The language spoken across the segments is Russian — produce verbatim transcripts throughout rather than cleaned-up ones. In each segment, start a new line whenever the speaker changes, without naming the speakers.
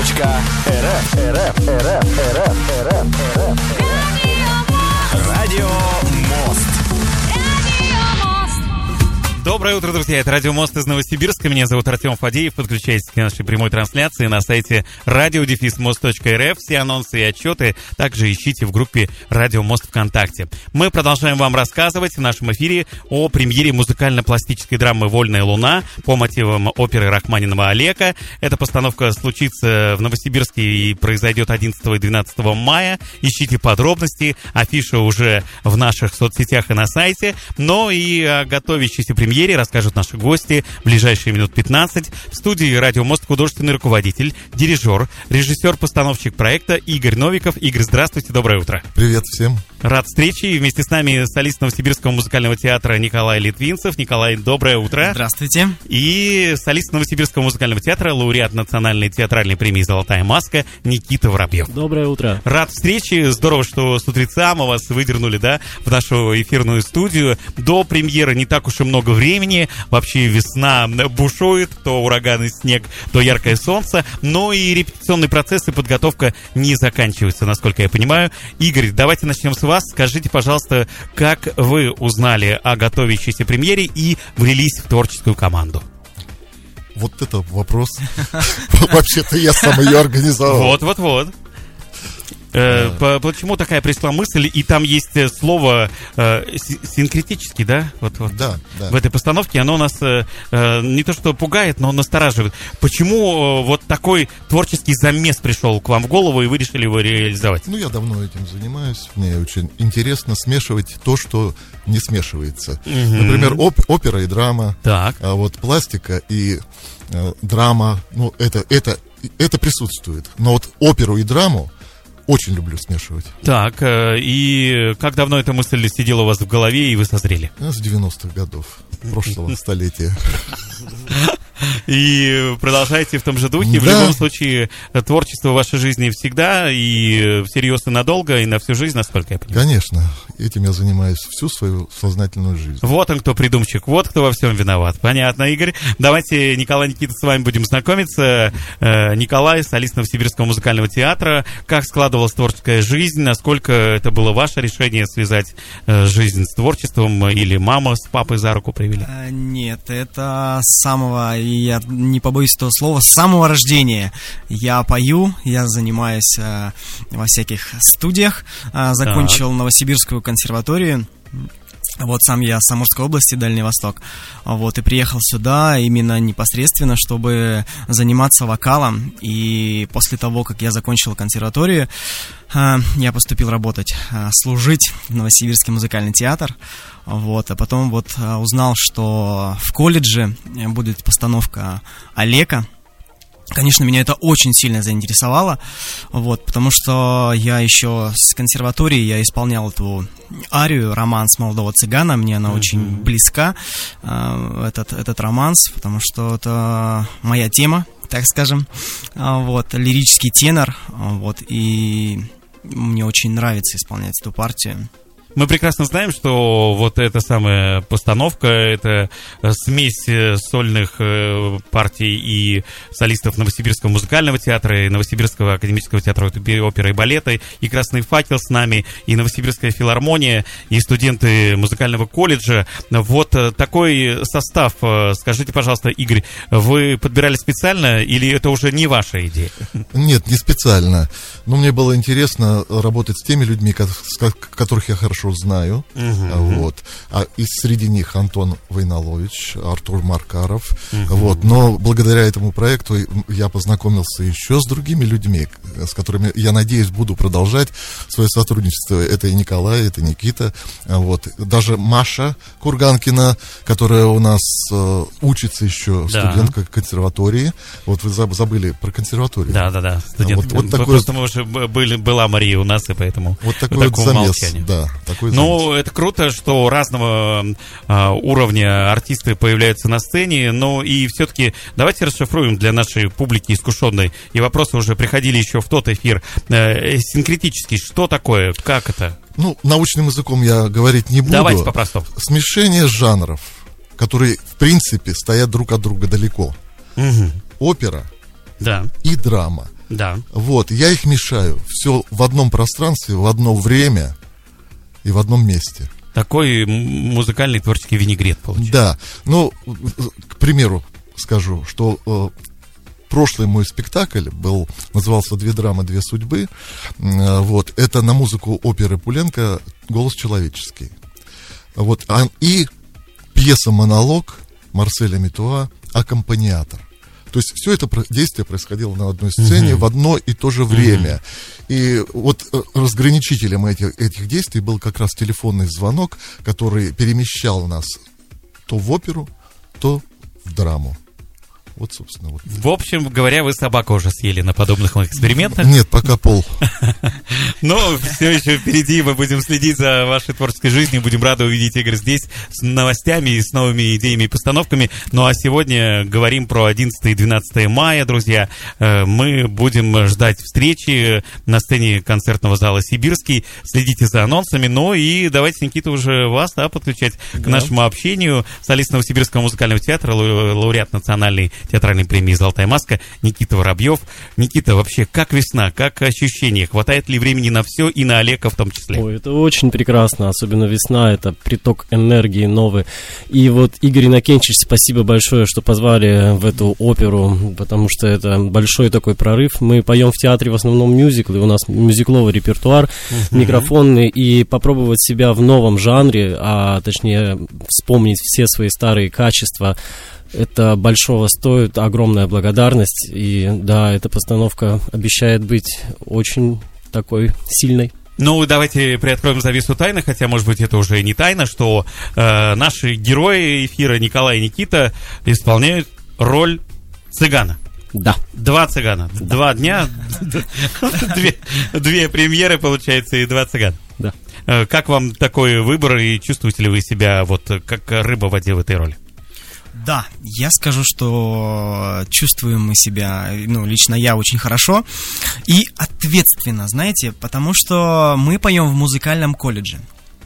Радио Мост.
Доброе утро, друзья. Это Радио Мост из Новосибирска. Меня зовут Артем Фадеев. Подключайтесь к нашей прямой трансляции на сайте радио дефис мост точка эр эф. Все анонсы и отчеты также ищите в группе Радио Мост ВКонтакте. Мы продолжаем вам рассказывать в нашем эфире о премьере музыкально-пластической драмы «Вольная луна» по мотивам оперы Рахманинова «Алека». Эта постановка случится в Новосибирске и произойдет одиннадцатого и двенадцатого мая. Ищите подробности. Афиша уже в наших соцсетях и на сайте. Но и о готовящейся премьере расскажут наши гости в ближайшие минут пятнадцать. В студии «Радио Мост» художественный руководитель, дирижер, режиссер-постановщик проекта Игорь Новиков. Игорь, здравствуйте, доброе утро.
Привет всем.
Рад встрече. И вместе с нами солист Новосибирского музыкального театра Николай Литвинцев. Николай, доброе утро.
Здравствуйте.
И солист Новосибирского музыкального театра, лауреат национальной театральной премии «Золотая маска» Никита Воробьев.
Доброе утро.
Рад встрече. Здорово, что с утреца мы вас выдернули, да, в нашу эфирную студию. До премьеры не так уж и много времени. Вообще весна бушует, то ураган и снег, то яркое солнце. Но и репетиционный процесс и подготовка не заканчиваются, насколько я понимаю. Игорь, давайте начнем с вас. Скажите, пожалуйста, как вы узнали о готовящейся премьере и влились в творческую команду?
Вот это вопрос. Вообще-то я сам ее организовал.
Вот-вот-вот. Да. Почему такая пришла мысль? И там есть слово э, синкретический, да? Вот, вот.
Да, да.
В этой постановке оно нас э, не то что пугает, но настораживает. Почему э, вот такой творческий замес пришел к вам в голову, и вы решили его реализовать?
Ну, я давно этим занимаюсь. Мне очень интересно смешивать то, что не смешивается. Угу. Например, оп- опера и драма.
Так.
А вот пластика и э, драма, ну, это, это, это присутствует. Но вот оперу и драму очень люблю смешивать.
Так, и как давно эта мысль сидела у вас в голове, и вы созрели?
С девяностых годов прошлого столетия.
И продолжаете в том же духе. Да. В любом случае, творчество в вашей жизни всегда, и всерьез и надолго, и на всю жизнь, насколько я понимаю.
Конечно. Этим я занимаюсь всю свою сознательную жизнь.
Вот он, кто придумщик, вот кто во всем виноват. Понятно, Игорь. Давайте, Николай, Никита, с вами будем знакомиться. Николай, солист Новосибирского музыкального театра. Как складывалась творческая жизнь? Насколько это было ваше решение связать жизнь с творчеством? Или мама с папой за руку привели?
Нет, это с самого... Я не побоюсь этого слова, с самого рождения я пою, я занимаюсь э, во всяких студиях, э, закончил так. Новосибирскую консерваторию. Вот сам я с Амурской области, Дальний Восток. Вот, и приехал сюда именно непосредственно, чтобы заниматься вокалом. И после того, как я закончил консерваторию, я поступил работать, служить в Новосибирский музыкальный театр. Вот, а потом вот узнал, что в колледже будет постановка «Алека». Конечно, меня это очень сильно заинтересовало, вот, потому что я еще с консерватории я исполнял эту арию, романс молодого цыгана, мне она mm-hmm. очень близка, э, этот, этот романс, потому что это моя тема, так скажем, вот, лирический тенор, вот, и мне очень нравится исполнять эту партию.
Мы прекрасно знаем, что вот эта самая постановка, это смесь сольных партий и солистов Новосибирского музыкального театра, и Новосибирского академического театра оперы и балета, и «Красный факел» с нами, и Новосибирская филармония, и студенты музыкального колледжа. Вот такой состав. Скажите, пожалуйста, Игорь, вы подбирали специально или это уже не ваша идея?
Нет, не специально. Но мне было интересно работать с теми людьми, которых я хорошо знаю, uh-huh. вот, а из среди них Антон Войнолович, Артур Маркаров, uh-huh. вот, но благодаря этому проекту я познакомился еще с другими людьми, с которыми, я надеюсь, буду продолжать свое сотрудничество. Это и Николай, это Никита, вот, даже Маша Курганкина, которая у нас э, учится еще, да. студентка консерватории, вот вы забыли про консерваторию.
Да-да-да, студент. Вот, вот такой, просто мы уже были, была Мария у нас, и поэтому
вот такой вот замес, да.
Ну, это круто, что разного а, уровня артисты появляются на сцене, но и все-таки давайте расшифруем для нашей публики искушенной, и вопросы уже приходили еще в тот эфир. Э, синкретический, что такое, как это?
Ну, научным языком я говорить не буду.
Давайте по-простому.
Смешение жанров, которые, в принципе, стоят друг от друга далеко.
Угу.
Опера
да.
и драма.
Да.
Вот, я их мешаю. Все в одном пространстве, в одно время и в одном месте.
Такой музыкальный творческий винегрет получается.
Да. Ну, к примеру, скажу, что э, прошлый мой спектакль был, назывался «Две драмы, две судьбы». Э, вот, это на музыку оперы Пуленко «Голос человеческий». Вот, а, и пьеса-монолог Марселя Метуа «Аккомпаниатор». То есть все это действие происходило на одной сцене uh-huh. в одно и то же время. Uh-huh. И вот разграничителем этих, этих действий был как раз телефонный звонок, который перемещал нас то в оперу, то в драму. Вот, собственно, вот.
В общем говоря, вы собаку уже съели на подобных экспериментах?
Нет, пока пол.
Но все еще впереди, мы будем следить за вашей творческой жизнью, будем рады увидеть Игорь здесь с новостями и с новыми идеями и постановками. Ну а сегодня говорим про одиннадцатое и двенадцатое мая, друзья. Мы будем ждать встречи на сцене концертного зала «Сибирский». Следите за анонсами. Ну и давайте, Никита, уже вас да, подключать да. к нашему общению. Солист Новосибирского музыкального театра, лауреат национальной театральной премии «Золотая маска» Никита Воробьев. Никита, вообще, как весна, как ощущения? Хватает ли времени на все и на Олега в том числе?
Ой, это очень прекрасно, особенно весна, это приток энергии новый. И вот, Игорь Иннокентьевич, спасибо большое, что позвали в эту оперу, потому что это большой такой прорыв. Мы поем в театре в основном мюзиклы, у нас мюзикловый репертуар, uh-huh. микрофонный, и попробовать себя в новом жанре, а точнее вспомнить все свои старые качества, это большого стоит, огромная благодарность. И да, эта постановка обещает быть очень такой сильной.
Ну, давайте приоткроем завесу тайны, хотя, может быть, это уже не тайна, что э, наши герои эфира Николай и Никита исполняют роль цыгана.
Да.
Два цыгана. Да. Два дня, две, две премьеры, получается, и два цыгана.
Да.
Как вам такой выбор, и чувствуете ли вы себя вот как рыба в воде в этой роли?
Да, я скажу, что чувствуем мы себя, ну, лично я очень хорошо и ответственно, знаете, потому что мы поем в музыкальном колледже.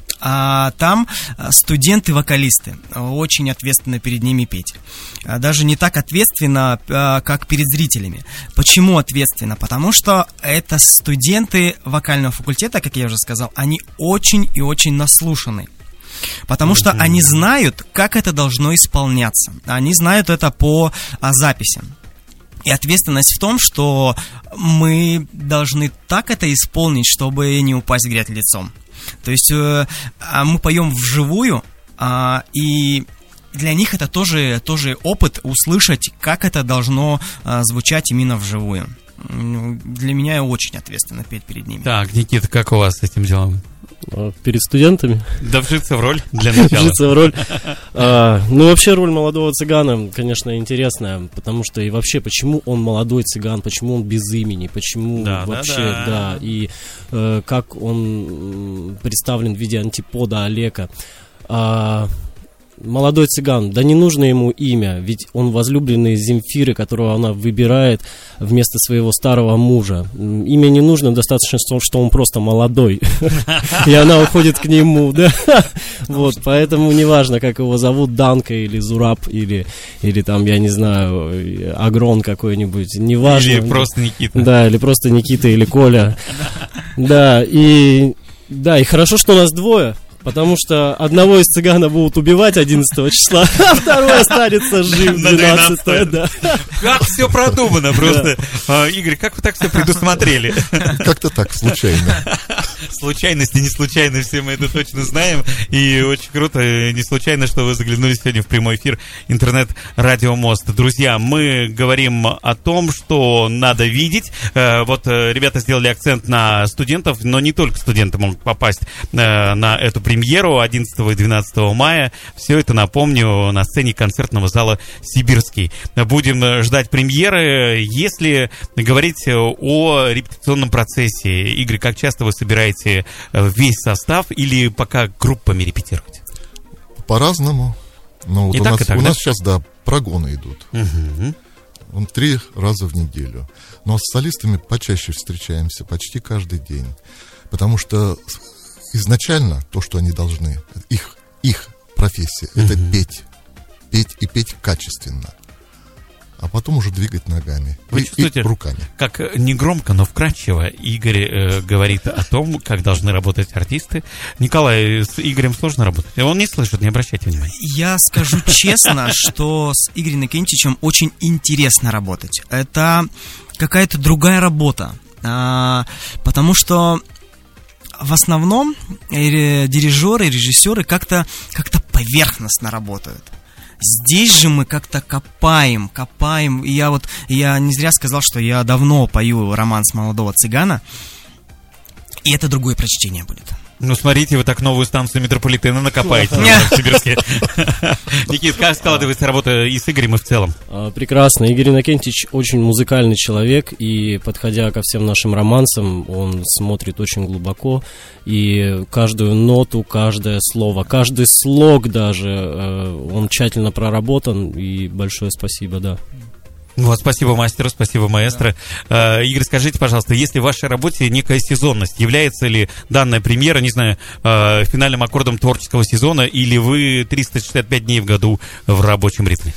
А там студенты-вокалисты, очень ответственно перед ними петь. Даже не так ответственно, как перед зрителями. Почему ответственно? Потому что это студенты вокального факультета, как я уже сказал, они очень и очень наслушаны. Потому что они знают, как это должно исполняться. Они знают это по а, записям. И ответственность в том, что мы должны так это исполнить, чтобы не упасть в грязь лицом. То есть э, мы поем вживую, э, и для них это тоже, тоже опыт услышать, как это должно э, звучать именно вживую. Для меня очень ответственно петь перед ними.
Так, Никита, как у вас с этим делом?
Перед студентами?
Да вжиться в роль для начала.
Вжиться в роль. А, ну, вообще, роль молодого цыгана, конечно, интересная, потому что и вообще, почему он молодой цыган, почему он без имени, почему
да,
вообще,
да, да.
да, и э, как он представлен в виде антипода Олега. А, молодой цыган, да не нужно ему имя, ведь он возлюбленный Земфиры, которого она выбирает вместо своего старого мужа. Имя не нужно, достаточно, что он просто молодой, и она уходит к нему, да. Вот, поэтому неважно, как его зовут, Данка или Зураб, или, или там, я не знаю, Агрон какой-нибудь, неважно.
Или просто Никита.
Да, или просто Никита, или Коля. Да, и, да, и хорошо, что у нас двое. Потому что одного из цыгана будут убивать одиннадцатого числа, а второй останется жив двенадцатого. Да.
Как все продумано просто. Да. Игорь, как вы так все предусмотрели?
Как-то так, случайно.
Случайности, не случайно, все мы это точно знаем. И очень круто, не случайно, что вы заглянули сегодня в прямой эфир интернет-радио Мост. Друзья, мы говорим о том, что надо видеть. Вот ребята сделали акцент на студентов, но не только студенты могут попасть на эту премьеру одиннадцатого и двенадцатого мая. Все это, напомню, на сцене концертного зала «Сибирский». Будем ждать премьеры. Если говорить о репетиционном процессе, Игорь, как часто вы собираете весь состав или пока группами репетируете?
По-разному. Ну, вот
и
у,
так,
нас,
и так,
у
да?
нас сейчас, да, прогоны идут. Угу. Три раза в неделю. Но с солистами почаще встречаемся, почти каждый день. Потому что изначально то, что они должны, их, их профессия, uh-huh. это петь. Петь и петь качественно. а потом уже двигать ногами
Вы
и,
чувствуете,
и руками.
как негромко, но вкрадчиво Игорь э, говорит о том, как должны работать артисты. Николай, с Игорем сложно работать? Он не слышит, не обращайте внимания.
Я скажу честно, что с Игорем Иннокентьевичем очень интересно работать. Это какая-то другая работа. А, потому что в основном дирижеры, режиссеры как-то, как-то поверхностно работают. Здесь же мы как-то копаем, копаем. И я вот, я не зря сказал, что я давно пою романс молодого цыгана. И это другое прочтение будет.
Ну, смотрите, вы так новую станцию метрополитена накопаете в Новосибирске. Никит, как складывается работа и с Игорем, и в целом?
Прекрасно. Игорь Иннокентьевич очень музыкальный человек, и, подходя ко всем нашим романсам, он смотрит очень глубоко, и каждую ноту, каждое слово, каждый слог даже, он тщательно проработан, и большое спасибо, да.
Вот, спасибо мастеру, спасибо маэстро. Да. Э, Игорь, скажите, пожалуйста, есть ли в вашей работе некая сезонность? Является ли данная премьера, не знаю, э, финальным аккордом творческого сезона, или вы триста шестьдесят пять дней в году в рабочем ритме?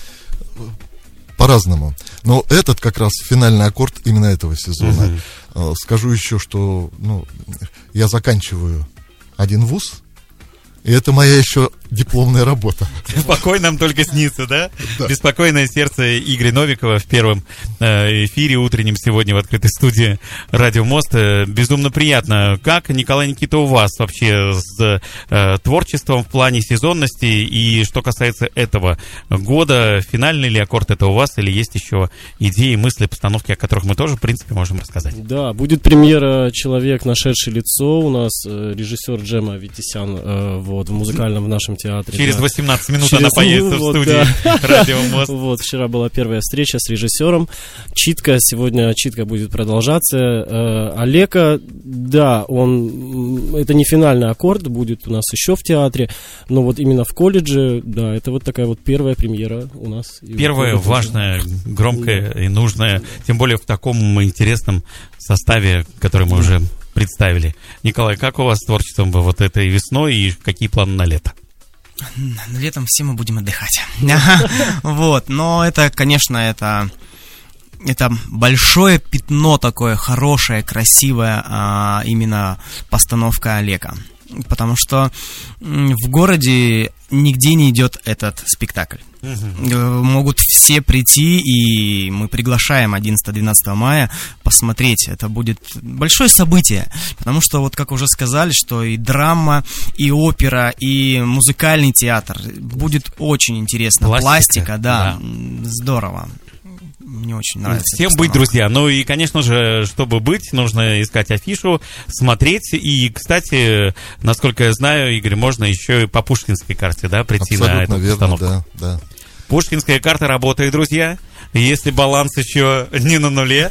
По-разному. Но этот как раз финальный аккорд именно этого сезона. Угу. Скажу еще, что ну, я заканчиваю один вуз, и это моя еще дипломная работа.
Покой нам только снится, да?
Да.
Беспокойное сердце Игоря Новикова в первом э, эфире утреннем сегодня в открытой студии Радио Мост. Безумно приятно. Как, Николай, Никита, у вас вообще с э, творчеством в плане сезонности? И что касается этого года, финальный ли аккорд это у вас? Или есть еще идеи, мысли, постановки, о которых мы тоже, в принципе, можем рассказать?
Да, будет премьера «Человек, нашедший лицо». У нас э, режиссер Джема Витисян э, вот, в музыкальном в нашем театре.
Через
да.
восемнадцать минут
Через...
она появится
вот,
в студии
да.
Радио Мост.
Вот, вчера была первая встреча с режиссером. Читка, сегодня читка будет продолжаться. Э, Олега, да, он, это не финальный аккорд, будет у нас еще в театре, но вот именно в колледже, да, это вот такая вот первая премьера у нас.
Первая, важная, громкая и нужная, тем более в таком интересном составе, который мы уже представили. Николай, как у вас с творчеством вот этой весной и какие планы на лето?
Летом все мы будем отдыхать. Вот, но это, конечно, это... Это большое пятно такое, хорошее, красивое, а, именно постановка Олега. Потому что в городе нигде не идет этот спектакль. Uh-huh. Могут все прийти, и мы приглашаем одиннадцатого-двенадцатого мая посмотреть. Это будет большое событие, потому что, вот как уже сказали, что и драма, и опера, и музыкальный театр. Будет очень интересно. Пластика, Пластика да, да, здорово. Мне очень нравится.
Всем быть, друзья. Ну и, конечно же, чтобы быть, нужно искать афишу, смотреть. И, кстати, насколько я знаю, Игорь, можно еще и по пушкинской карте, да, прийти
абсолютно
на эту
верно,
постановку.
Да, да.
Пушкинская карта работает, друзья. Если баланс еще не на нуле,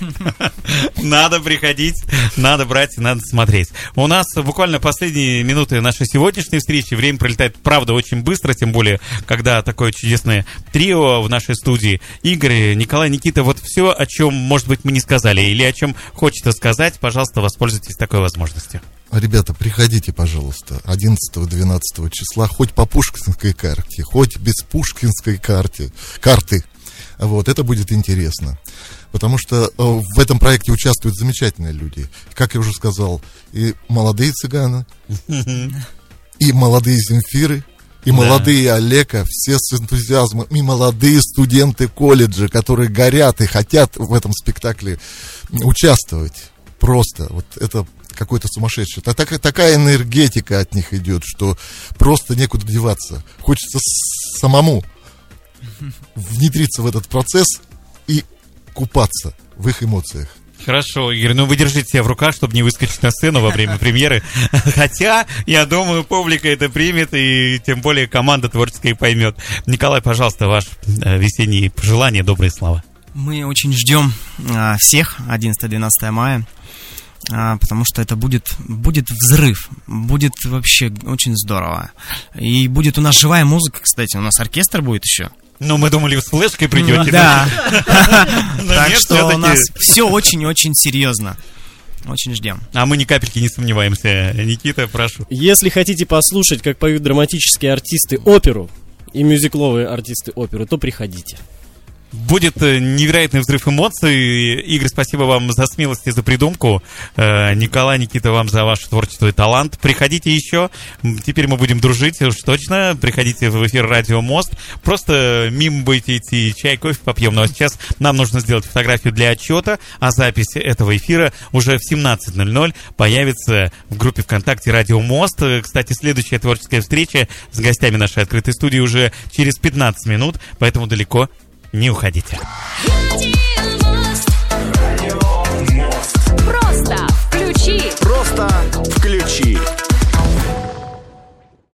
надо приходить, надо брать, надо смотреть. У нас буквально последние минуты нашей сегодняшней встречи. Время пролетает, правда, очень быстро, тем более, когда такое чудесное трио в нашей студии. Игорь, Николай, Никита, вот все, о чем, может быть, мы не сказали, или о чем хочется сказать, пожалуйста, воспользуйтесь такой возможностью.
Ребята, приходите, пожалуйста, одиннадцатого-двенадцатого числа, хоть по пушкинской карте, хоть без пушкинской карте, карты. Вот, это будет интересно. Потому что в этом проекте участвуют замечательные люди. Как я уже сказал, и молодые цыганы, и молодые Земфиры, и да. молодые Олега, все с энтузиазмом, и молодые студенты колледжа, которые горят и хотят в этом спектакле участвовать. Просто, вот это какой-то сумасшедший. Так, такая энергетика от них идет, что просто некуда деваться. Хочется самому внедриться в этот процесс и купаться в их эмоциях.
Хорошо, Игорь, ну вы держите себя в руках, чтобы не выскочить на сцену во время премьеры. Хотя, я думаю, публика это примет, и тем более команда творческая поймет. Николай, пожалуйста, ваш весенние пожелания, добрые слова.
Мы очень ждем а, всех одиннадцатого-двенадцатого мая, а, потому что это будет, будет взрыв, будет вообще очень здорово. И будет у нас живая музыка, кстати, у нас оркестр будет еще.
Ну, мы думали, с флешкой придете.
Да. Так что у нас все очень-очень серьезно. Очень ждем.
А мы ни капельки не сомневаемся. Никита, прошу.
Если хотите послушать, как поют драматические артисты оперу и мюзикловые артисты оперы, то приходите.
Будет невероятный взрыв эмоций. Игорь, спасибо вам за смелость и за придумку. Николай, Никита, вам за ваше творчество и талант. Приходите еще. Теперь мы будем дружить, уж точно. Приходите в эфир Радио Мост. Просто мимо будете идти, чай, кофе попьем. Ну а сейчас нам нужно сделать фотографию для отчета, а запись этого эфира уже в семнадцать ноль ноль появится в группе ВКонтакте Радио Мост. Кстати, следующая творческая встреча с гостями нашей открытой студии уже через пятнадцать минут, поэтому далеко не уходите.
Просто включи.
Просто включи.